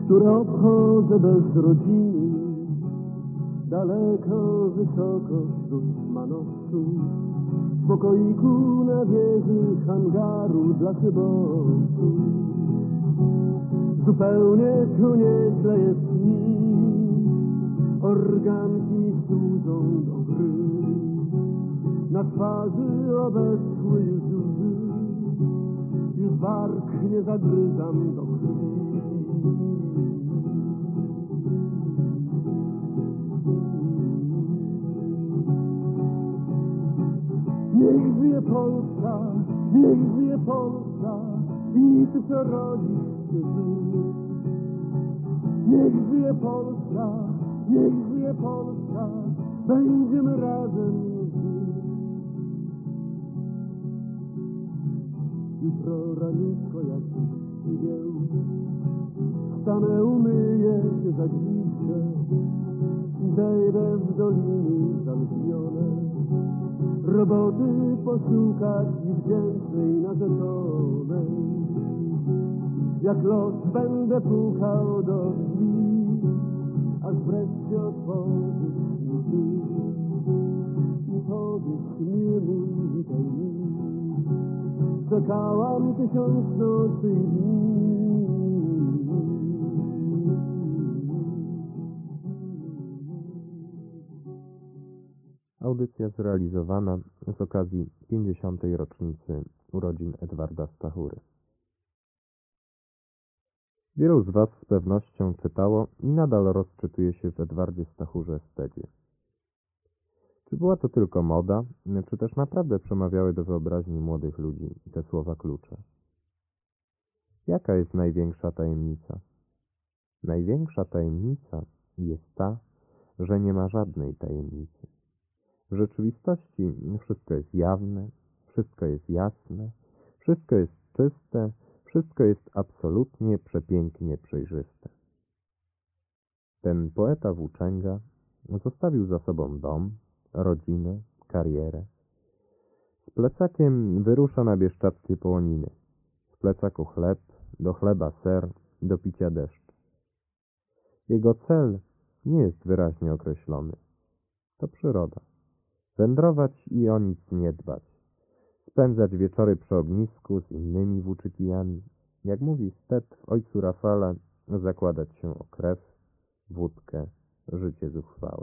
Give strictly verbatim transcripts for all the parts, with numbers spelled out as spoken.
które obchodzę bez rodziny, daleko, wysoko wzdłuż Manosu, w pokoiku na wieży hangaru dla szybowców. Zupełnie tu nieźle jest mi, organki mi służą do gry, na twarzy obeschły już łzy, już bark nie zagryzam do krwi. Niech żyje Polska, niech żyje Polska i ty, co rodzisz się ty. Niech żyje Polska, niech żyje Polska, będziemy razem żyć. Jutro raniutko jak przywieł, stanę, umyję się, zagwizdkę i zejdę w doliny zaludnione. Roboty poszukać i wdzięcznej narzeczonej. Jak los będę pukał do drzwi, aż wreszcie otworzysz mi ty i powiesz, miły mój, witaj mi. Czekałam tysiąc nocy i dni. Audycja zrealizowana z okazji pięćdziesiątej rocznicy urodzin Edwarda Stachury. Wielu z Was z pewnością czytało i nadal rozczytuje się w Edwardzie Stachurze estedzie. Czy była to tylko moda, czy też naprawdę przemawiały do wyobraźni młodych ludzi te słowa klucze? Jaka jest największa tajemnica? Największa tajemnica jest ta, że nie ma żadnej tajemnicy. W rzeczywistości wszystko jest jawne, wszystko jest jasne, wszystko jest czyste, wszystko jest absolutnie przepięknie przejrzyste. Ten poeta włóczęga zostawił za sobą dom, rodzinę, karierę. Z plecakiem wyrusza na bieszczackie połoniny. W plecaku chleb, do chleba ser, do picia deszcz. Jego cel nie jest wyraźnie określony. To przyroda. Wędrować i o nic nie dbać. Spędzać wieczory przy ognisku z innymi włóczykijami. Jak mówi Stet w Ojcu Rafale, zakładać się o krew, wódkę, życie zuchwałe.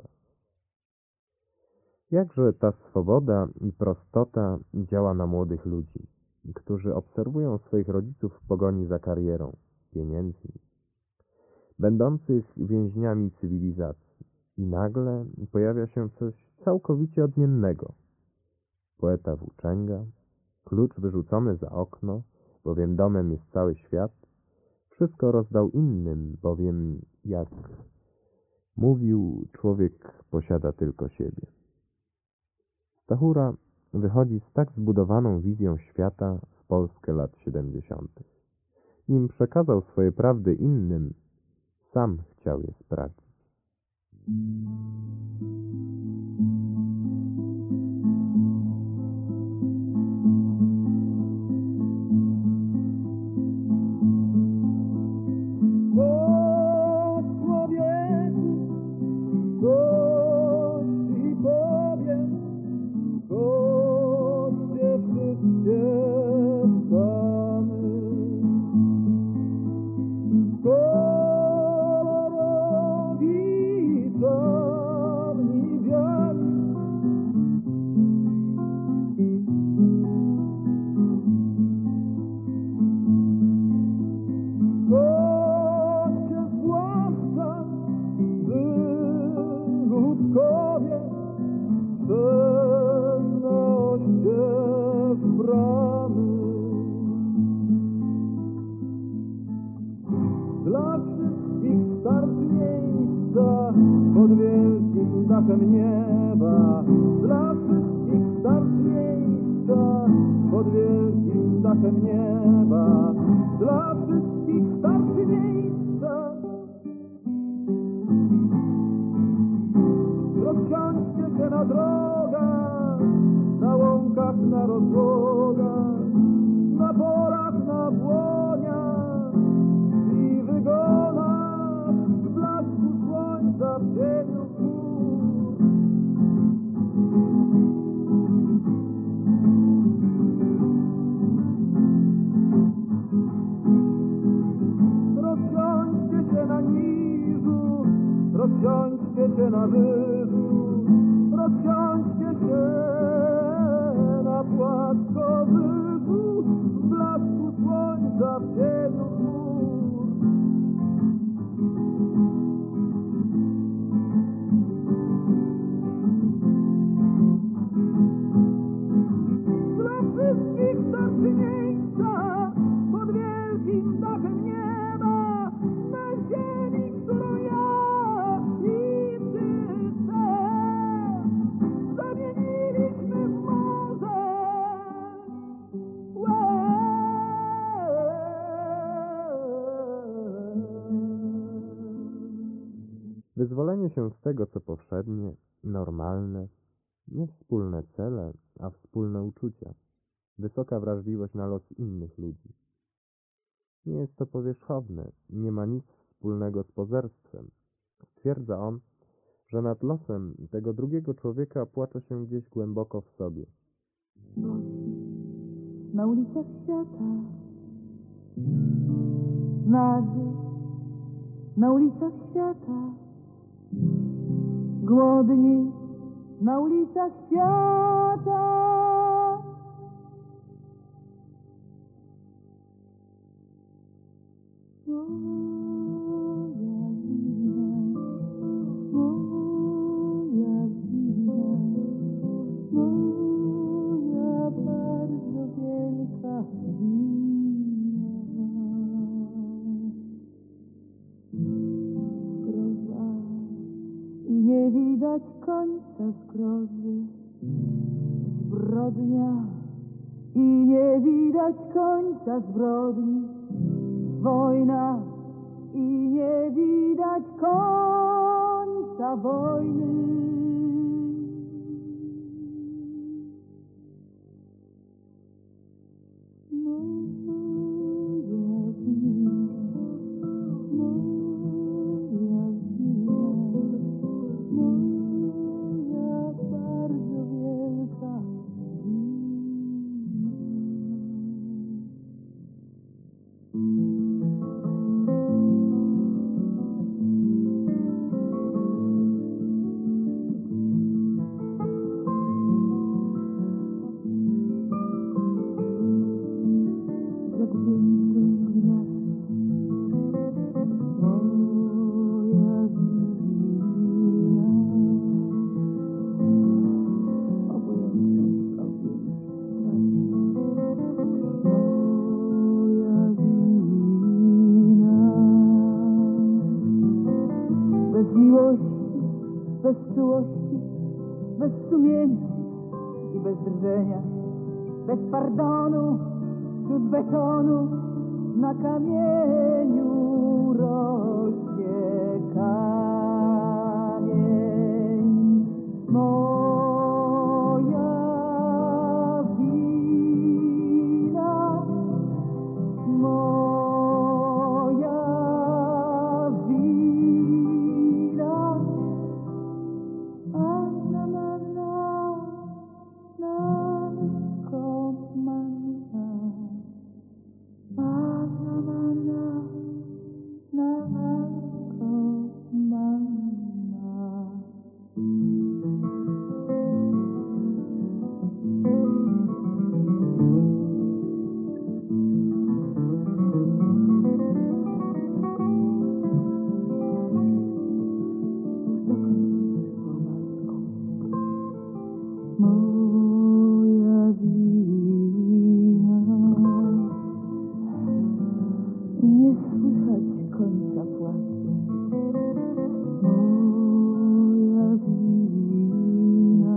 Jakże ta swoboda i prostota działa na młodych ludzi, którzy obserwują swoich rodziców w pogoni za karierą, pieniędzmi, będących więźniami cywilizacji. I nagle pojawia się coś całkowicie odmiennego. Poeta włóczęga, klucz wyrzucony za okno, bowiem domem jest cały świat, wszystko rozdał innym, bowiem, jak mówił, człowiek posiada tylko siebie. Stachura wychodzi z tak zbudowaną wizją świata w Polskę lat siedemdziesiątych. Nim przekazał swoje prawdy innym, sam chciał je sprawdzić. Dla wszystkich starczy miejsca pod wielkim dachem nieba. Dla wszystkich starczy miejsca pod wielkim dachem nieba. Dla wszystkich starczy miejsca. Rozsiądźcie się na drogach, na łąkach, na rozłogach, na polach, na błoniach i wygonach. cieniu chmur. Rozsiądźcie się na niżu, rozsiądźcie się na wyżu, rozsiądźcie się na płaskowyżu, w blasku słońca, w cieniu chmur. Dla wszystkich starczy miejsca pod wielkim dachem nieba, na ziemi, którą ja i ty chcesz, zamieniliśmy w morze. Wyzwolenie się z tego, co powszednie, normalne, nie wspólne cele, a wspólne uczucia, wysoka wrażliwość na los innych ludzi. Nie jest to powierzchowne, nie ma nic wspólnego z pozerstwem. Stwierdza on, że nad losem tego drugiego człowieka płacze się gdzieś głęboko w sobie. Na ulicach świata, nagle, na ulicach świata, głodni, na ulicach świata. Moja wina, moja wina, moja bardzo wielka wina. Zgroza i nie widać końca zgrozy, zbrodnia i nie widać końca zbrodni, wojna i nie widać końca wojny. Moja wina, moja wina, moja bardzo wielka wina. Bez miłości, bez czułości, bez sumienia i bez drżenia, bez pardonu, wśród betonu, na kamieniu rośnie kamień. Moja wina, moja wina. Anna Manna, narko manna. Anna Manna, narko manna. Moja wina i nie słychać końca płaczu. Moja wina.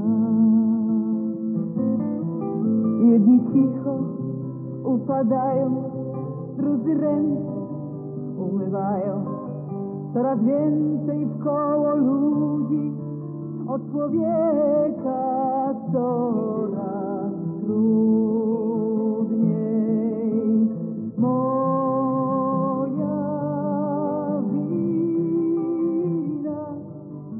Jedni cicho upadają, drudzy ręce umywają. Coraz więcej wkoło ludzi, od człowieka coraz trudniej. Moja wina,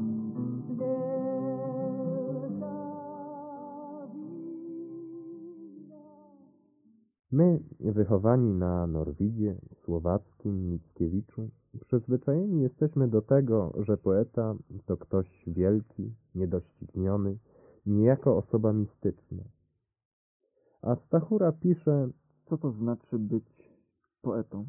My, wychowani na Norwidzie, Słowackim, Mickiewiczu, przyzwyczajeni jesteśmy do tego, że poeta to ktoś wielki, niedościgniony, niejako osoba mistyczna. A Stachura pisze, Co to znaczy być poetą?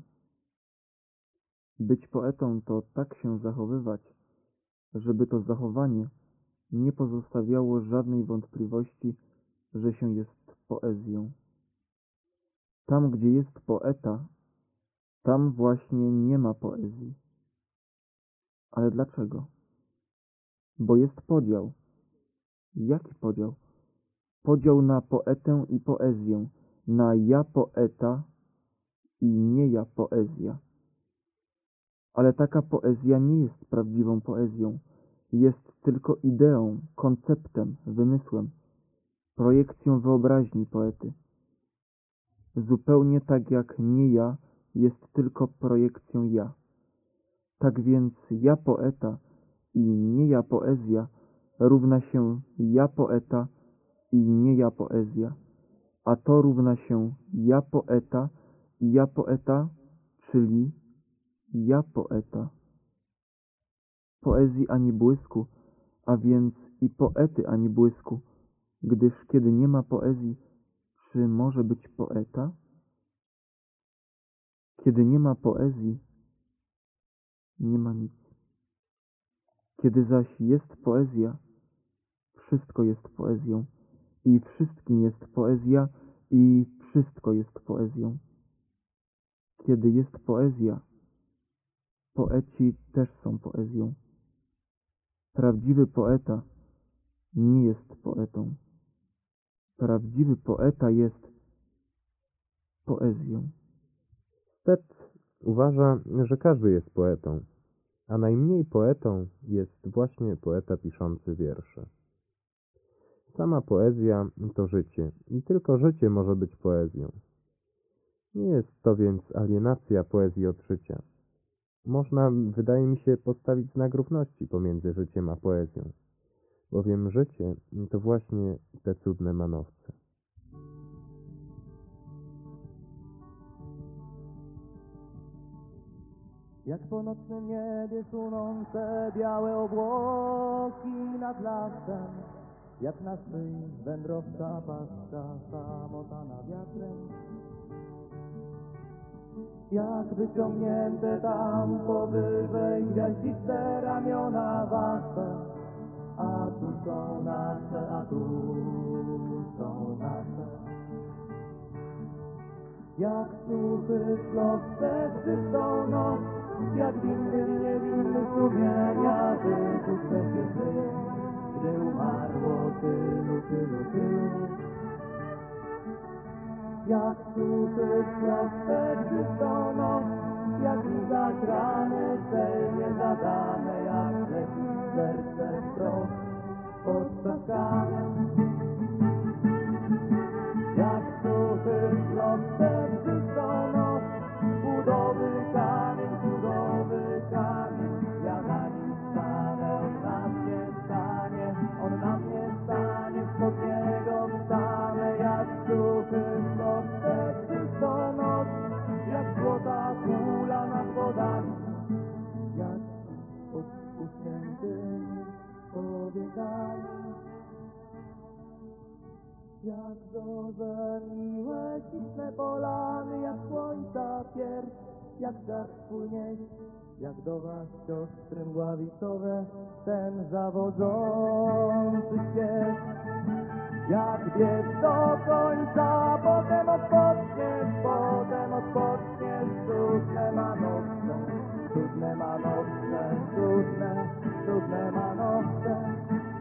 Być poetą to tak się zachowywać, żeby to zachowanie nie pozostawiało żadnej wątpliwości, że się jest poezją. Tam, gdzie jest poeta, tam właśnie nie ma poezji. Ale dlaczego? Bo jest podział. Jaki podział? Podział na poetę i poezję, na ja poeta i nie ja poezja. Ale taka poezja nie jest prawdziwą poezją. Jest tylko ideą, konceptem, wymysłem, projekcją wyobraźni poety. Zupełnie tak jak nie ja jest tylko projekcją ja. Tak więc ja poeta i nie ja poezja równa się ja poeta i nie ja poezja, a to równa się ja poeta i ja poeta, czyli ja poeta. Poezji ani błysku, a więc i poety ani błysku, gdyż kiedy nie ma poezji, czy może być poeta? Kiedy nie ma poezji, nie ma nic. Kiedy zaś jest poezja, wszystko jest poezją i wszystkim jest poezja i wszystko jest poezją. Kiedy jest poezja, poeci też są poezją. Prawdziwy poeta nie jest poetą. Prawdziwy poeta jest poezją. Stet uważa, że każdy jest poetą, a najmniej poetą jest właśnie poeta piszący wiersze. Sama poezja to życie i tylko życie może być poezją. Nie jest to więc alienacja poezji od życia. Można, wydaje mi się, postawić znak równości pomiędzy życiem a poezją, bowiem życie to właśnie te cudne manowce. Jak po nocnym niebie sunące białe obłoki nad lasem, jak na szyi wędrowca paska samotana wiatrem. Jak wyciągnięte tam powyżej gwiaździste ramiona wasze, a tu są nasze, a tu są nasze. Jak suchy szlok przez czystą noc, jak winny, niewinny sumienia, wypuszczę się żyje, gdzie umarło tylu, tylu, tylu. Jak suchy szlok przez czystą noc, jak i zagrane, celnie zadane, jak leci serce wprost pod czasami. Jak suchy szlok przez czystą noc, budowy kamień, budowy kamień. Ja na nim stanę, on na mnie stanie, on na mnie stanie, spod niego wstanę. Jak suchy szlok przez czystą noc, jak złota kula nad wodami, jak pod uschniętymi powiekami. Jak zorze miłe, śliczne polany, jak słońca pierś, jak żar twój nieść, jak do was siostry mgławicowe, ten zawodzący śpiew. Jak bieg do końca, potem odpoczniesz, potem odpoczniesz, cudne manowce, cudne manowce, cudne, cudne manowce.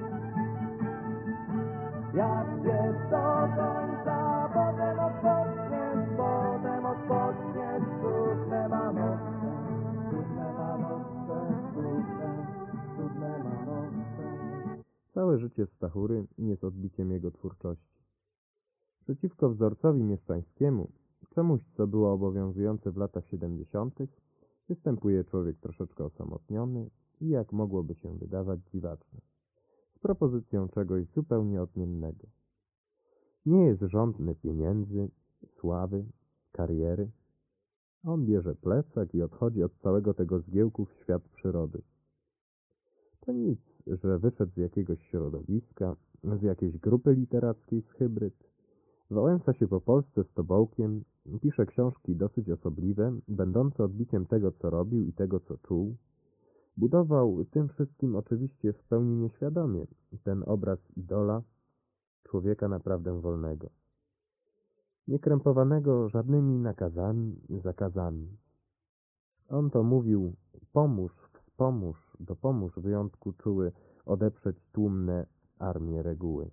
Jak bieg do końca, potem odpoczniesz, potem odpoczniesz, cudne manowce, cudne manowce, cudne, cudne manowce. Całe życie Stachury jest odbiciem jego twórczości. Przeciwko wzorcowi mieszczańskiemu, czemuś, co było obowiązujące w latach siedemdziesiątych, występuje człowiek troszeczkę osamotniony i, jak mogłoby się wydawać, dziwaczny, z propozycją czegoś zupełnie odmiennego. Nie jest żądny pieniędzy, sławy, kariery. On bierze plecak i odchodzi od całego tego zgiełku w świat przyrody. To nic, że wyszedł z jakiegoś środowiska, z jakiejś grupy literackiej, z hybryd. Wałęsa się po Polsce z tobołkiem, pisze książki dosyć osobliwe, będące odbiciem tego, co robił i tego, co czuł. Budował tym wszystkim oczywiście w pełni nieświadomie ten obraz idola, człowieka naprawdę wolnego, niekrępowanego żadnymi nakazami, zakazami. On to mówił: pomóż, wspomóż, dopomóż wyjątku czuły odeprzeć tłumne armie reguły.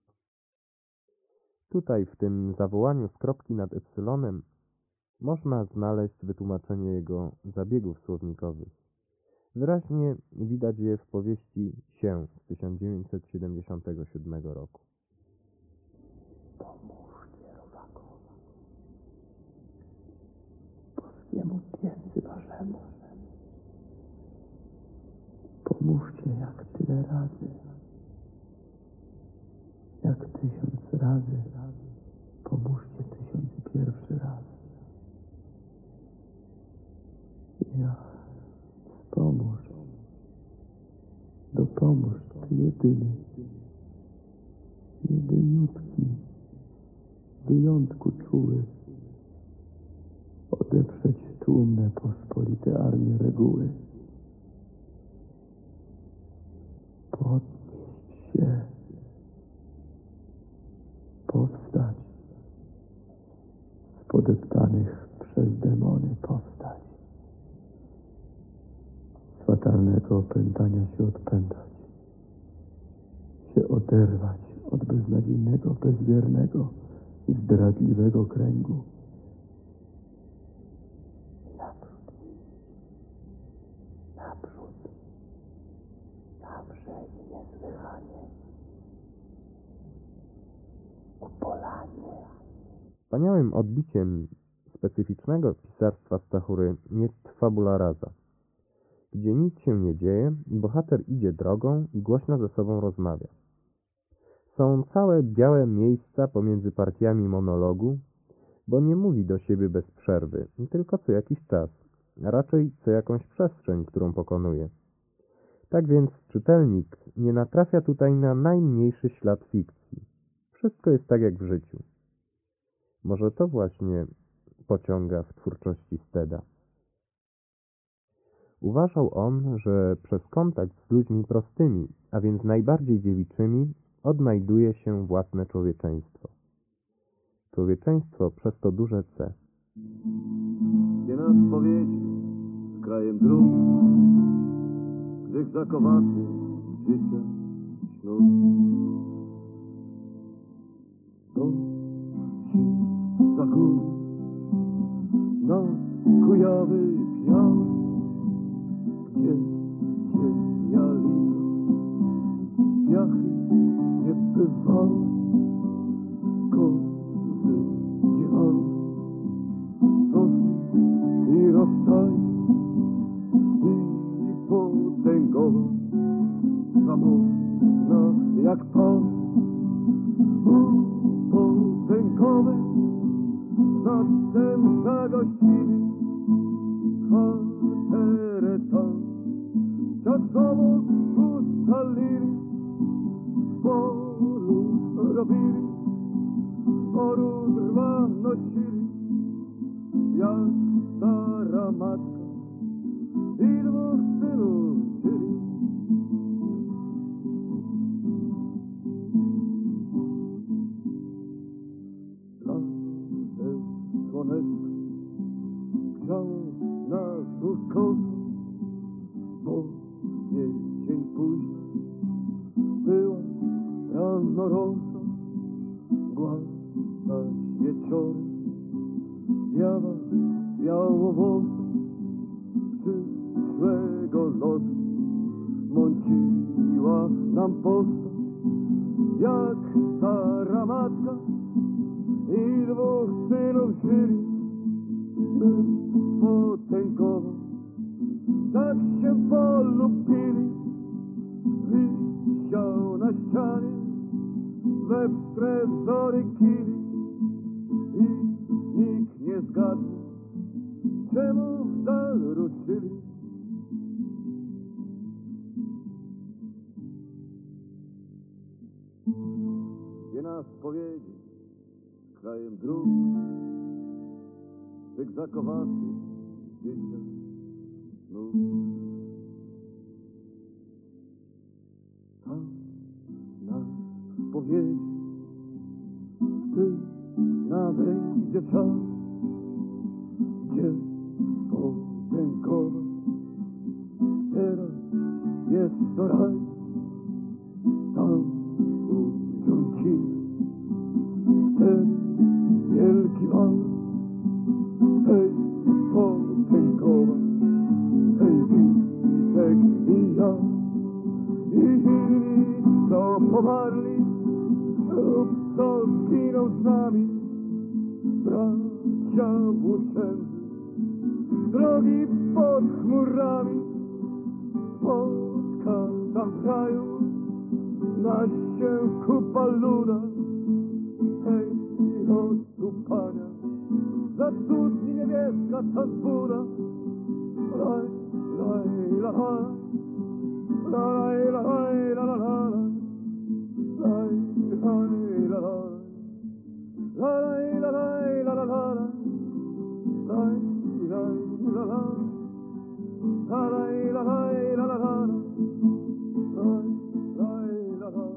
Tutaj w tym zawołaniu z kropki nad epsylonem można znaleźć wytłumaczenie jego zabiegów słownikowych. Wyraźnie widać je w powieści Się z tysiąc dziewięćset siedemdziesiątego siódmego roku. Pomóżcie rodakowi, polskiemu piecy waszemu. Pomóżcie jak tyle razy, jak tysiąc razy. Pomóżcie tysiąc pierwszy raz. Ja, pomóż, dopomóż Ty jedyny, jedyniutki, wyjątku czuły, odeprzeć tłumne pospolite armie reguły. Podnieść się, powstać, z podeptanych przez demony powstać, z fatalnego opętania się odpętać, się oderwać od beznadziejnego, bezwiernego, zdradliwego kręgu. Naprzód iść, naprzód, zawsze i niesłychanie, ku polanie. Wspaniałym odbiciem specyficznego pisarstwa Stachury jest fabula rasa, gdzie nic się nie dzieje, bohater idzie drogą i głośno ze sobą rozmawia. Są całe białe miejsca pomiędzy partiami monologu, bo nie mówi do siebie bez przerwy, tylko co jakiś czas, a raczej co jakąś przestrzeń, którą pokonuje. Tak więc czytelnik nie natrafia tutaj na najmniejszy ślad fikcji. Wszystko jest tak jak w życiu. Może to właśnie pociąga w twórczości Steada. Uważał on, że przez kontakt z ludźmi prostymi, a więc najbardziej dziewiczymi, odnajduje się własne człowieczeństwo. Człowieczeństwo przez to duże C. Gdzie nas powiedzie z krajem dróg, grych zakowaty życia ślub. To ci za gór, na Kujawy piał, gdzie cienia lito, piachy nie bywało, kozy dziewały, rosły i rozstali, i potęgowa, samotna jak pan, potęgowy, zatem zagościli chaterę tam, czasowo ustalili, w polu robili, sporu drwa nosili, jak stara matka i dwóch synów żyli. Blade słoneczko grzało nas ukoso, bo jesień późna była rano rosa, głaszać wieczorem zjawa białowłosa, przyszłego lotu mąciła nam postać, jak stara matka i dwóch synów żyli, by potęgowo tak się polubili. Wisiał na ścianie we wstre zory kili i nas powiedzieć krajem dróg zygzakowatych dzieciach snów. Tam nas powiedzieć, gdy nadejdzie czas, gdzie podziękować. Teraz jest to raj, tam ujrzą ci ten wielki wal. Hej, podziękować, hej, Witek i ja, i inni, co pomarli lub co zginął z nami, bracia włóczędzy, drogi pod chmurami, spotka tam w raju na się kupa luda. Hej, i odstupania, za studni niebieska ta zbuda. Laj, laj, la, la, laj, laj, la, la, la, laj, laj, la, la, laj, laj, la, la, la, laj, laj, la, la. La la la la la la la la la la la.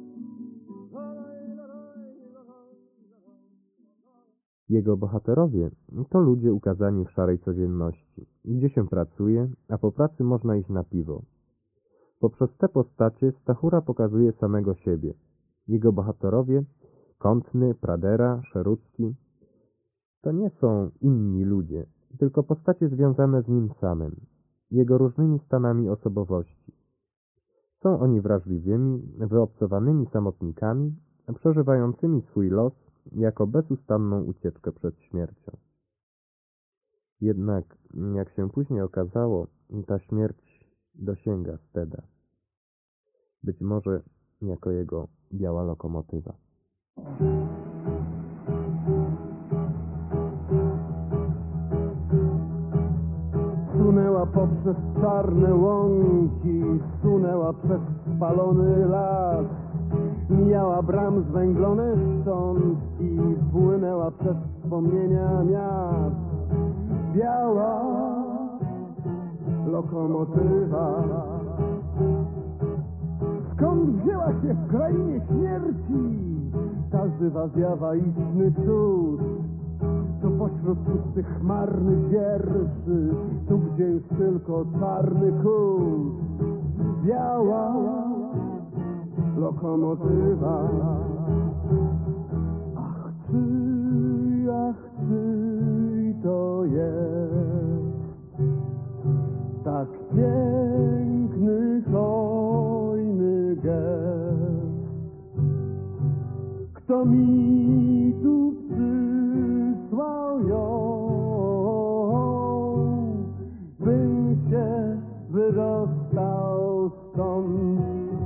Jego bohaterowie to ludzie ukazani w szarej codzienności, gdzie się pracuje, a po pracy można iść na piwo. Poprzez te postacie Stachura pokazuje samego siebie. Jego bohaterowie, Kątny, Pradera, Szerucki, to nie są inni ludzie, tylko postacie związane z nim samym, jego różnymi stanami osobowości. Są oni wrażliwymi, wyobcowanymi samotnikami, przeżywającymi swój los jako bezustanną ucieczkę przed śmiercią. Jednak, jak się później okazało, ta śmierć dosięga Steda. Być może jako jego biała lokomotywa. Sunęła poprzez czarne łąki, sunęła przez spalony las, mijała bram zwęglone szczątki, płynęła przez wspomnienia miast. Biała lokomotywa, skąd wzięła się w krainie śmierci ta żywa zjawa, istny cud? To pośród pustych chmarnych wierszy, tu gdzie już tylko czarny kurz. Biała lokomotywa. Ach, czyj, ach, czyj to jest tak piękny, hojny gest? Kto mi tu przysłał ją, bym się wydostał stąd?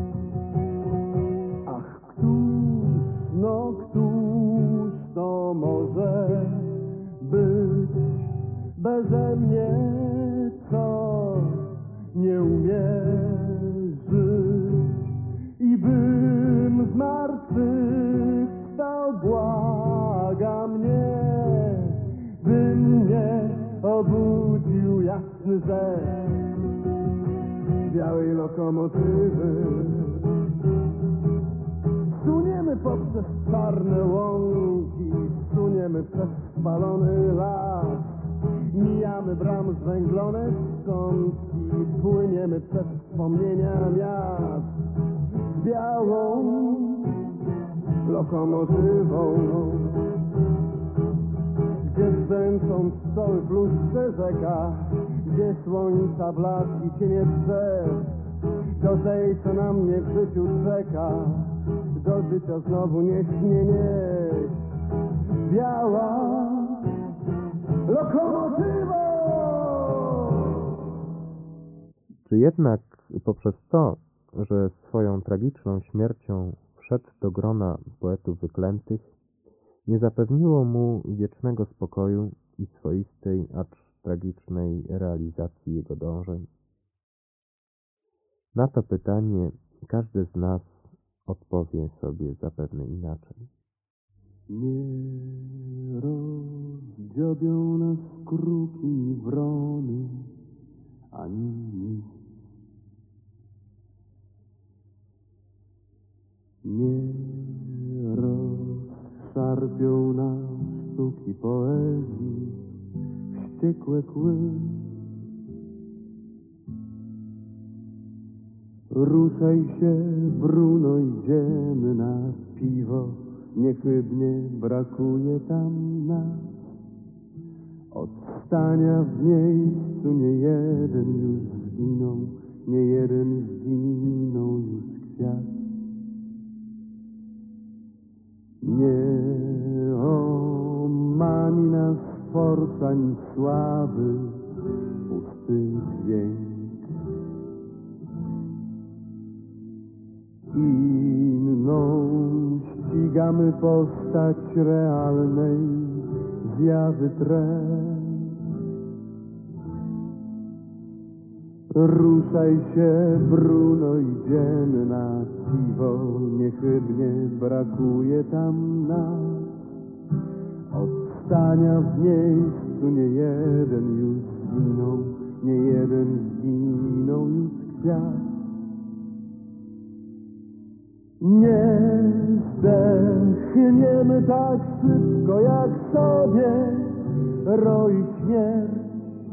Ach, któż, no któż to może być beze mnie, co nie umie żyć? I bym z martwych wstał, błaga mnie, by mnie obudził jasny rzek białej lokomotywy. Suniemy poprzez czarne łąki, suniemy przez spalony las, mijamy bram zwęglone szczątki, płyniemy przez wspomnienia miast. Białą lokomotywą, gdzie brzęczą pszczoły w lustrze rzeka, gdzie słońca blask i cienie drzew, do tej, co na mnie w życiu czeka, do życia znowu nieść mnie nieść. Biała lokomotywa. Czy jednak poprzez to, że swoją tragiczną śmiercią wszedł do grona poetów wyklętych, nie zapewniło mu wiecznego spokoju i swoistej, acz tragicznej realizacji jego dążeń? Na to pytanie każdy z nas odpowie sobie zapewne inaczej. Nie rozdziobią nas kruki i wrony, ani nic. Nie rozszarpią nas sztuki poezji, wściekłe kły. Ruszaj się, Bruno, idziemy na piwo, niechybnie brakuje tam nas. Od stania w miejscu nie jeden już zginął, nie jeden zginął już kwiat. Nie omami nas forsa ani sławy, pusty dźwięk. Inną ścigamy postać realnej zjawy trend. Ruszaj się, Bruno, idziemy na piwo, niechybnie brakuje tam nas. Od stania w miejscu nie jeden już zginął, nie jeden zginął już kwiat. Nie zdechniemy tak szybko, jak sobie roi śmierć.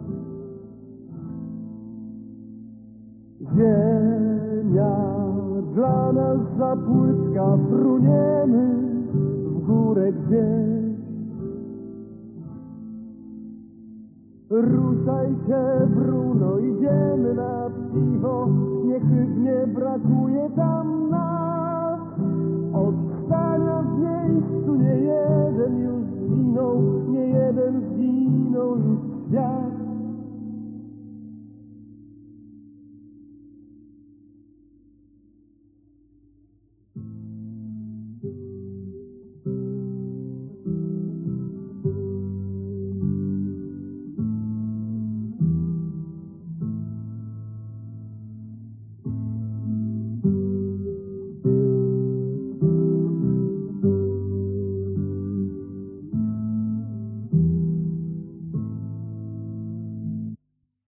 Ziemia dla nas za płytka, fruniemy w górę gdzieś. Ruszaj się, Bruno, idziemy na piwo, niechybnie brakuje tam nas. Od stania w miejscu nie jeden już zginął, nie jeden zginął już świat.